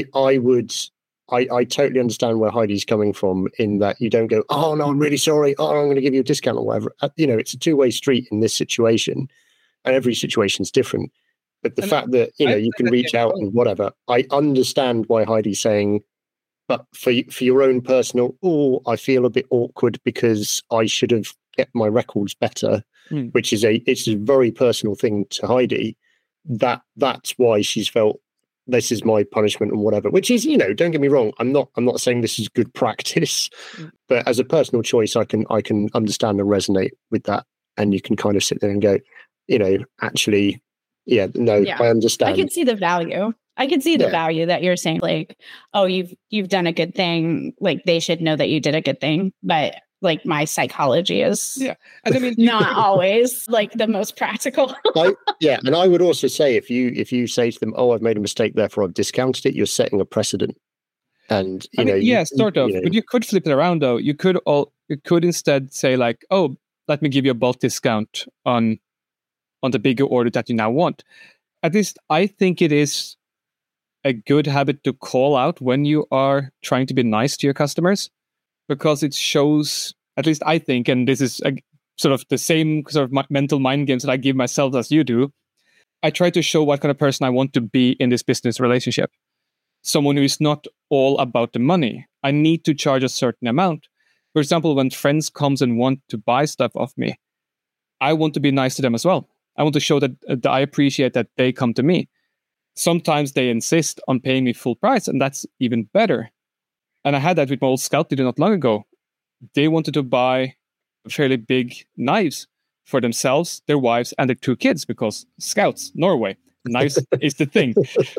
totally understand where Heidi's coming from in that you don't go, oh, no, I'm really sorry. Oh, I'm going to give you a discount or whatever. It's a two-way street in this situation and every situation's different. But the fact that, you can reach out and whatever, I understand why Heidi's saying, but for your own personal, I feel a bit awkward because I should have kept my records better, which is it's a very personal thing to Heidi. That's why she's felt this is my punishment and whatever, which is, don't get me wrong. I'm not saying this is good practice, but as a personal choice, I can understand and resonate with that. And you can kind of sit there and go, actually, I understand. I can see the value. I can see the value that you're saying, like, oh, you've done a good thing. Like they should know that you did a good thing. But like my psychology is not always like the most practical. And I would also say if you say to them, oh, I've made a mistake, therefore I've discounted it, you're setting a precedent. And sort of. But you could flip it around though. You could instead say like, oh, let me give you a bulk discount on the bigger order that you now want. at least I think it is a good habit to call out when you are trying to be nice to your customers, because it shows, at least I think, and this is sort of the same sort of mental mind games that I give myself as you do, I try to show what kind of person I want to be in this business relationship. Someone who is not all about the money. I need to charge a certain amount. For example, when friends comes and want to buy stuff off me, I want to be nice to them as well. I want to show that I appreciate that they come to me. Sometimes they insist on paying me full price, and that's even better. And I had that with my old scout leader not long ago. They wanted to buy fairly big knives for themselves, their wives, and their 2 kids, because scouts, Norway, knives is the thing.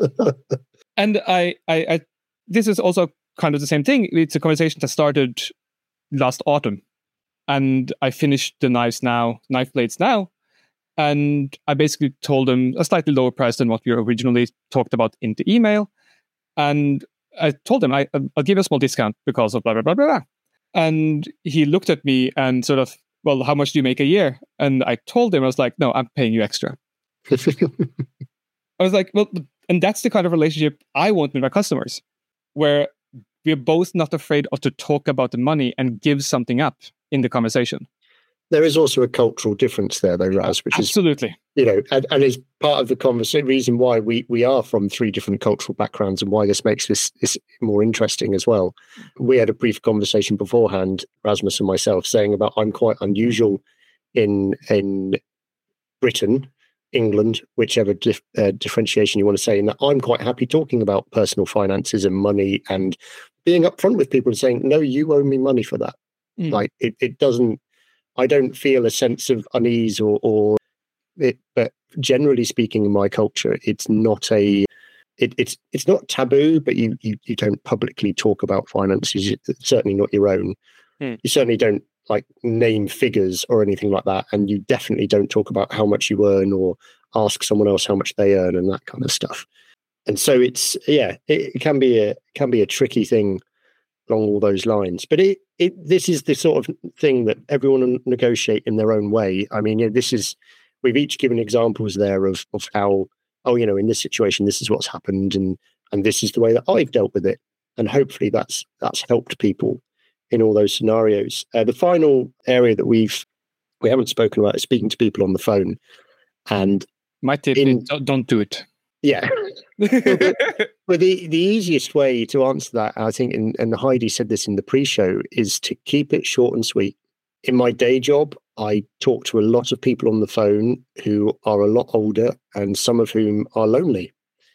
And I this is also kind of the same thing. It's a conversation that started last autumn. And I finished the knife blades now. And I basically told them a slightly lower price than what we originally talked about in the email. And I told him, I'll give you a small discount because of blah, blah, blah, blah, blah. And he looked at me and sort of, well, how much do you make a year? And I told him, I was like, no, I'm paying you extra. I was like, well, and that's the kind of relationship I want with my customers, where we're both not afraid of to talk about the money and give something up in the conversation. There is also a cultural difference there, though, Raz, which absolutely, is, and is part of the conversation, reason why we are from 3 different cultural backgrounds and why this makes this more interesting as well. We had a brief conversation beforehand, Rasmus and myself, saying about I'm quite unusual in Britain, England, whichever differentiation you want to say, in that I'm quite happy talking about personal finances and money and being upfront with people and saying, no, you owe me money for that. Like it doesn't. I don't feel a sense of unease or it, but generally speaking, in my culture, it's not it's not taboo, but you don't publicly talk about finances. Certainly not your own. You certainly don't like name figures or anything like that, and you definitely don't talk about how much you earn or ask someone else how much they earn and that kind of stuff. And so it can be a tricky thing along all those lines. But this is the sort of thing that everyone will negotiate in their own way. I mean, we've each given examples there of how, in this situation, this is what's happened, and this is the way that I've dealt with it. And hopefully that's helped people in all those scenarios. The final area that we haven't spoken about is speaking to people on the phone. And my tip is don't do it. Yeah. But the easiest way to answer that, I think, and Heidi said this in the pre-show, is to keep it short and sweet. In my day job, I talk to a lot of people on the phone who are a lot older and some of whom are lonely.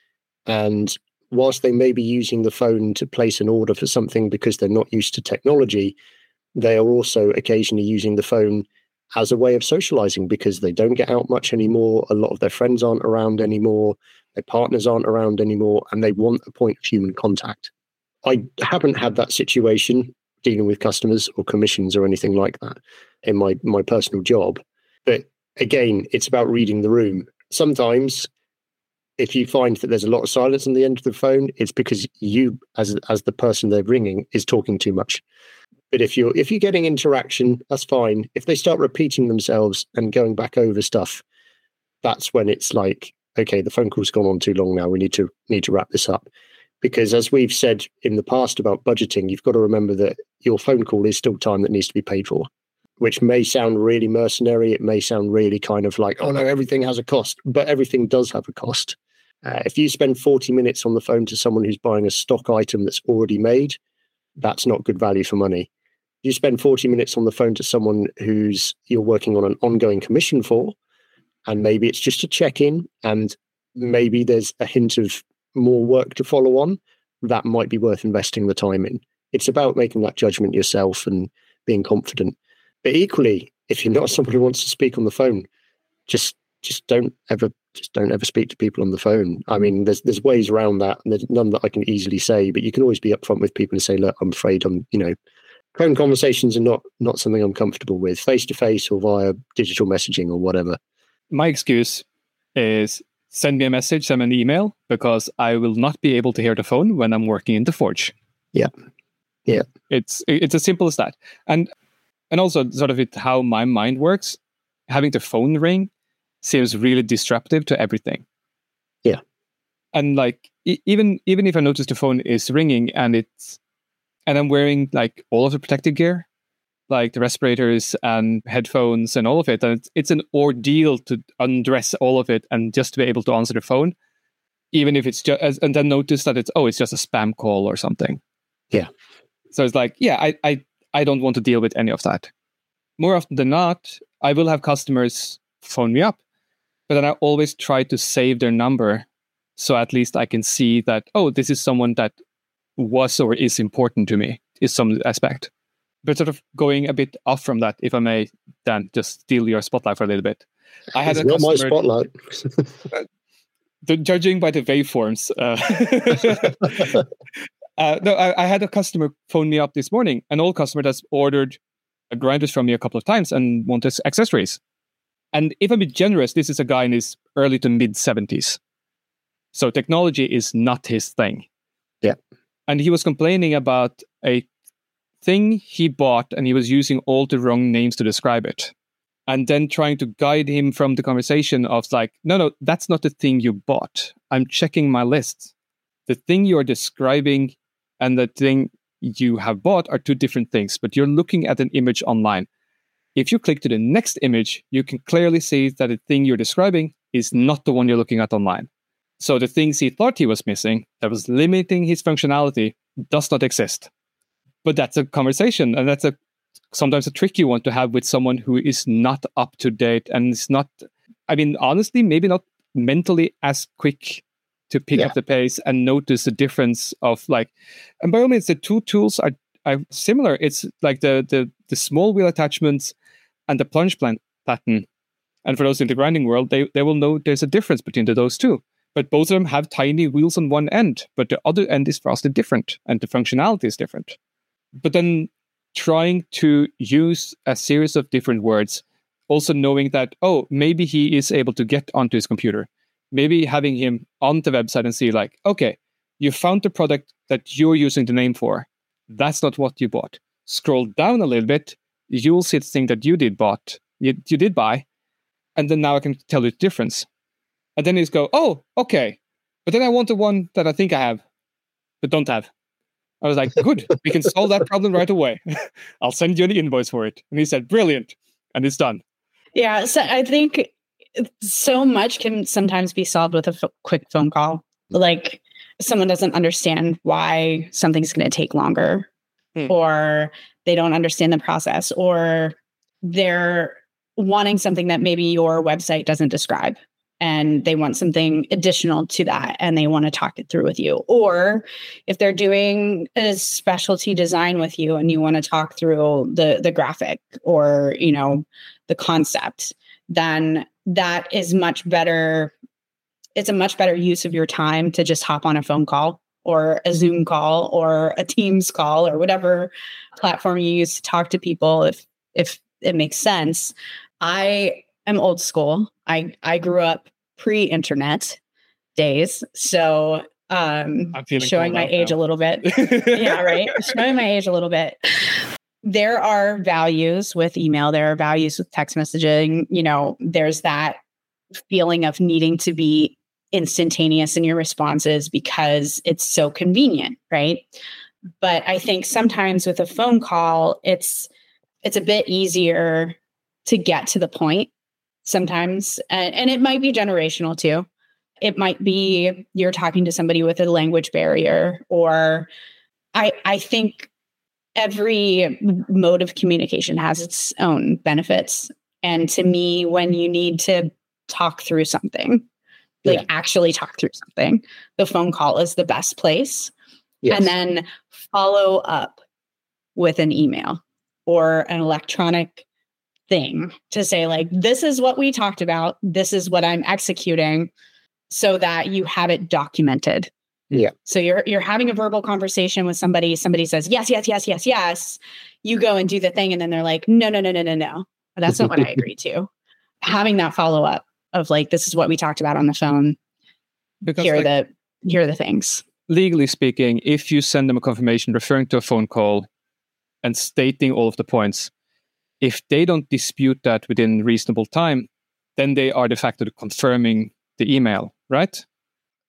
And whilst they may be using the phone to place an order for something because they're not used to technology, they are also occasionally using the phone as a way of socializing because they don't get out much anymore. A lot of their friends aren't around anymore. Their partners aren't around anymore, and they want a point of human contact. I haven't had that situation dealing with customers or commissions or anything like that in my personal job. But again, it's about reading the room. Sometimes if you find that there's a lot of silence on the end of the phone, it's because you, as the person they're ringing, is talking too much. But if you're getting interaction, that's fine. If they start repeating themselves and going back over stuff, that's when it's like, okay, the phone call's gone on too long now. We need to wrap this up. Because as we've said in the past about budgeting, you've got to remember that your phone call is still time that needs to be paid for, which may sound really mercenary. It may sound really kind of like, oh no, everything has a cost, but everything does have a cost. If you spend 40 minutes on the phone to someone who's buying a stock item that's already made, that's not good value for money. You spend 40 minutes on the phone to someone you're working on an ongoing commission for, and maybe it's just a check-in, and maybe there's a hint of more work to follow on, that might be worth investing the time in. It's about making that judgment yourself and being confident. But equally, if you're not someone who wants to speak on the phone, just don't ever speak to people on the phone. I mean, there's ways around that, and there's none that I can easily say, but you can always be upfront with people and say, look, I'm afraid phone conversations are not something I'm comfortable with, face-to-face or via digital messaging or whatever. My excuse is send me a message, send me an email, because I will not be able to hear the phone when I'm working in the forge. Yeah. Yeah. It's as simple as that. And also sort of how my mind works, having the phone ring seems really disruptive to everything. And like even if I notice the phone is ringing and I'm wearing like all of the protective gear, like the respirators and headphones and all of it, and it's an ordeal to undress all of it and just to be able to answer the phone, even if it's just, and then notice that it's just a spam call or something. Yeah. So it's like, yeah, I don't want to deal with any of that. More often than not, I will have customers phone me up, but then I always try to save their number. So at least I can see that, oh, this is someone that was or is important to me, is some aspect. But sort of going a bit off from that, if I may, Dan, just steal your spotlight for a little bit. I had it's not my spotlight. Judging by the waveforms. No, I had a customer phone me up this morning, an old customer that's ordered grinders from me a couple of times and wanted accessories. And if I'm a bit generous, this is a guy in his early to mid 70s. So technology is not his thing. Yeah. And he was complaining about a thing he bought and he was using all the wrong names to describe it. And then trying to guide him from the conversation of like, no, that's not the thing you bought. I'm checking my list. The thing you're describing and the thing you have bought are two different things, but you're looking at an image online. If you click to the next image, you can clearly see that the thing you're describing is not the one you're looking at online. So the things he thought he was missing, that was limiting his functionality, does not exist. But that's a conversation, and that's sometimes a tricky one to have with someone who is not up to date and is not, I mean, honestly, maybe not mentally as quick to pick up the pace and notice the difference of like, and by all means, the two tools are similar. It's like the small wheel attachments and the plunge pattern. And for those in the grinding world, they will know there's a difference between those two. But both of them have tiny wheels on one end, but the other end is vastly different, and the functionality is different. But then trying to use a series of different words, also knowing that, oh, maybe he is able to get onto his computer. Maybe having him on the website and see like, okay, you found the product that you're using the name for. That's not what you bought. Scroll down a little bit, you'll see the thing that you did buy, and then now I can tell you the difference. And then he's go, oh, okay. But then I want the one that I think I have, but don't have. I was like, good, we can solve that problem right away. I'll send you an invoice for it. And he said, brilliant. And it's done. Yeah. So I think so much can sometimes be solved with a quick phone call. Like someone doesn't understand why something's going to take longer, or they don't understand the process, or they're wanting something that maybe your website doesn't describe. And they want something additional to that, and they want to talk it through with you. Or if they're doing a specialty design with you and you want to talk through the graphic or, the concept, then that is much better. It's a much better use of your time to just hop on a phone call or a Zoom call or a Teams call or whatever platform you use to talk to people, if it makes sense. I'm old school. I grew up pre-internet days. So showing my age a little bit. Yeah, right. Showing my age a little bit. There are values with email. There are values with text messaging. There's that feeling of needing to be instantaneous in your responses because it's so convenient, right? But I think sometimes with a phone call, it's a bit easier to get to the point sometimes. And it might be generational too. It might be you're talking to somebody with a language barrier, or I think every mode of communication has its own benefits. And to me, when you need to talk through something, actually talk through something, the phone call is the best place. Yes. And then follow up with an email or an electronic thing to say like, this is what we talked about. This is what I'm executing, so that you have it documented. Yeah. So you're having a verbal conversation with somebody says, yes. You go and do the thing. And then they're like, no. That's not what I agreed to. Having that follow up of like, this is what we talked about on the phone. Because here are the things. Legally speaking, if you send them a confirmation referring to a phone call and stating all of the points, if they don't dispute that within reasonable time, then they are de facto confirming the email, right?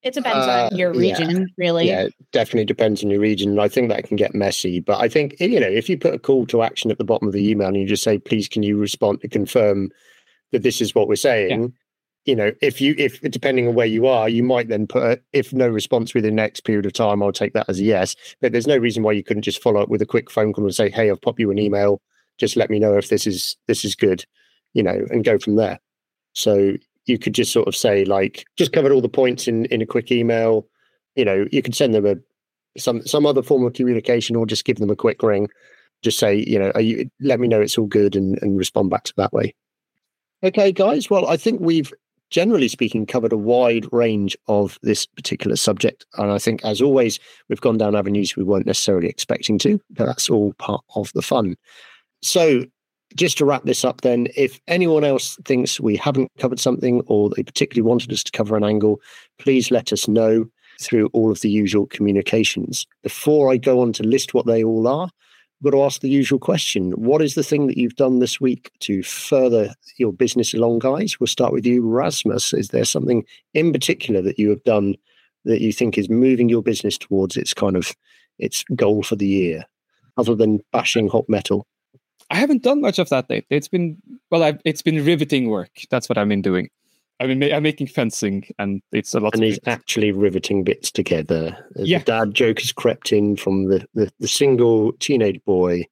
It depends on your region, really. Yeah, it definitely depends on your region. And I think that can get messy. But I think, if you put a call to action at the bottom of the email and you just say, please, can you respond to confirm that this is what we're saying? Yeah. If depending on where you are, you might then put, if no response within the next period of time, I'll take that as a yes. But there's no reason why you couldn't just follow up with a quick phone call and say, hey, I've popped you an email. Just let me know if this is good, and go from there. So you could just sort of say, like, just covered all the points in a quick email. You could send them some other form of communication, or just give them a quick ring. Just say, let me know it's all good, and respond back to that way. Okay, guys. Well, I think we've, generally speaking, covered a wide range of this particular subject. And I think, as always, we've gone down avenues we weren't necessarily expecting to, but that's all part of the fun. So just to wrap this up then, if anyone else thinks we haven't covered something, or they particularly wanted us to cover an angle, please let us know through all of the usual communications. Before I go on to list what they all are, I've got to ask the usual question. What is the thing that you've done this week to further your business along, guys? We'll start with you, Rasmus. Is there something in particular that you have done that you think is moving your business towards its goal for the year, other than bashing hot metal? I haven't done much of that lately. It's been riveting work. That's what I've been doing. I'm making fencing, and it's a lot. And he's actually riveting bits together. The dad joke has crept in from the single teenage boy.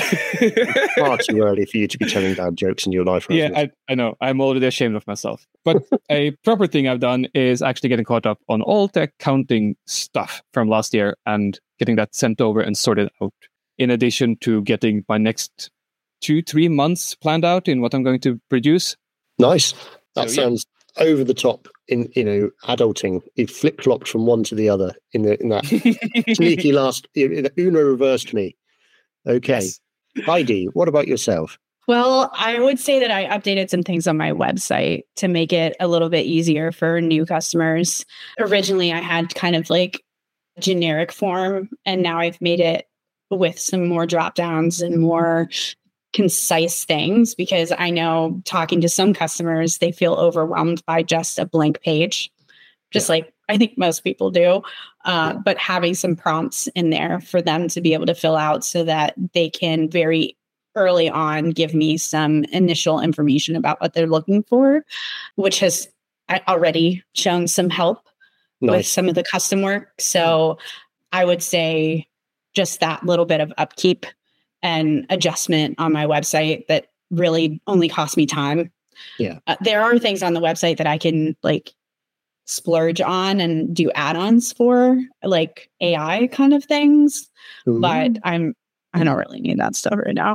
Far too early for you to be telling dad jokes in your life. Yeah, I know. I'm already ashamed of myself. But a proper thing I've done is actually getting caught up on all the accounting stuff from last year and getting that sent over and sorted out. In addition to getting my next 2-3 months planned out in what I'm going to produce. Nice. That sounds over the top in adulting. You flip-flopped from one to the other in that sneaky last Uno reversed me. Okay. Yes. Heidi, what about yourself? Well, I would say that I updated some things on my website to make it a little bit easier for new customers. Originally, I had kind of like a generic form, and now I've made it with some more drop downs and more concise things, because I know, talking to some customers, they feel overwhelmed by just a blank page, like I think most people do. But having some prompts in there for them to be able to fill out so that they can very early on give me some initial information about what they're looking for, which has already shown some help with some of the custom work. So I would say just that little bit of upkeep and adjustment on my website that really only cost me time. Yeah. There are things on the website that I can like splurge on and do add-ons for, like AI kind of things. Ooh. But I don't really need that stuff right now.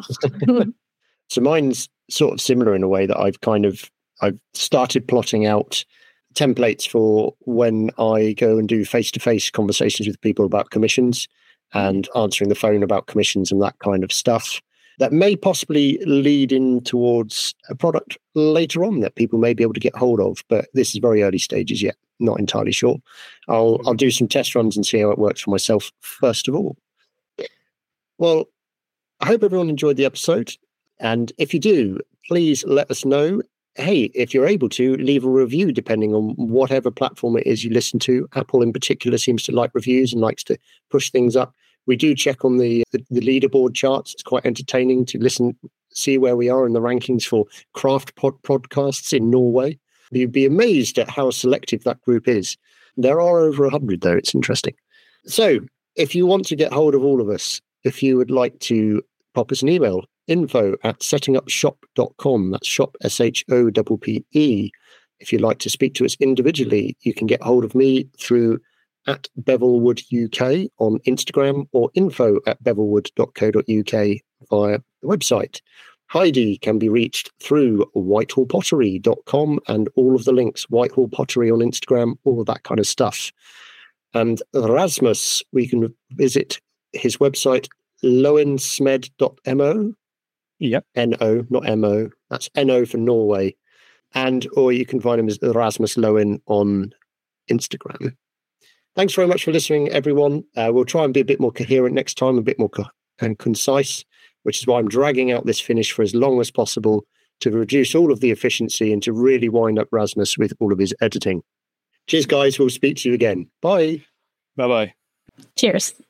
So mine's sort of similar in a way that I've started plotting out templates for when I go and do face-to-face conversations with people about commissions and answering the phone about commissions and that kind of stuff. That may possibly lead in towards a product later on that people may be able to get hold of, but this is very early stages yet. Not entirely sure. I'll do some test runs and see how it works for myself first of all. Well, I hope everyone enjoyed the episode. And if you do, please let us know. Hey, if you're able to, leave a review depending on whatever platform it is you listen to. Apple in particular seems to like reviews and likes to push things up. We do check on the leaderboard charts. It's quite entertaining to see where we are in the rankings for craft podcasts in Norway. You'd be amazed at how selective that group is. There are over 100, though. It's interesting. So if you want to get hold of all of us, if you would like to pop us an email, info@settingupshop.com. That's shop, SHOPPE. If you'd like to speak to us individually, you can get hold of me through @Bevelwood UK on Instagram, or info@bevelwood.co.uk via the website. Heidi can be reached through whitehallpottery.com and all of the links, Whitehall Pottery on Instagram, all of that kind of stuff. And Rasmus, we can visit his website, loensmed.mo. Yep. N-O, not M-O. That's N-O for Norway. Or you can find him as Rasmus Loen on Instagram. Thanks very much for listening, everyone. We'll try and be a bit more coherent next time, a bit more concise, which is why I'm dragging out this finish for as long as possible to reduce all of the efficiency and to really wind up Rasmus with all of his editing. Cheers, guys. We'll speak to you again. Bye. Bye bye. Cheers.